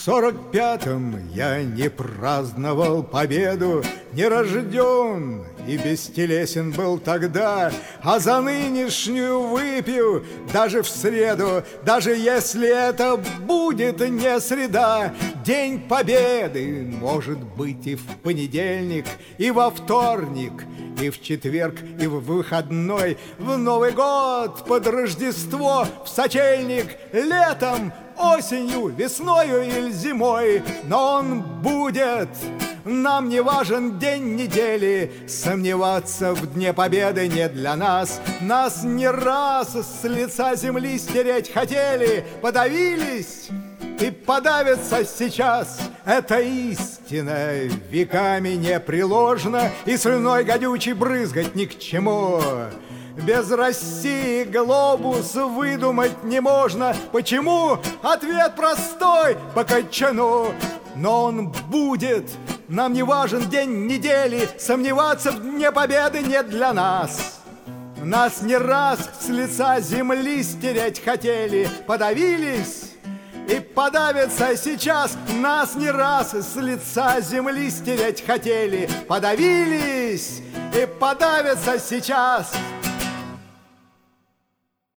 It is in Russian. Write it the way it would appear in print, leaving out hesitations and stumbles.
45-м я не праздновал победу, не рожден и бестелесен был тогда, а за нынешнюю выпью даже в среду, даже если это будет не среда. День Победы может быть и в понедельник, и во вторник, и в четверг, и в выходной, в Новый год, под Рождество, в сочельник, летом, осенью, весною или зимой, но он будет. Нам не важен день недели, сомневаться в Дне Победы не для нас. Нас не раз с лица земли стереть хотели, подавились и подавятся сейчас. Это истина, веками непреложна, и слюной гадючей брызгать ни к чему. Без России глобус выдумать не можно. Почему? Ответ простой, по кочану. Но он будет. Нам не важен день недели, сомневаться в Дне Победы не для нас. Нас не раз с лица земли стереть хотели, подавились и подавятся сейчас. Нас не раз с лица земли стереть хотели, подавились и подавятся сейчас.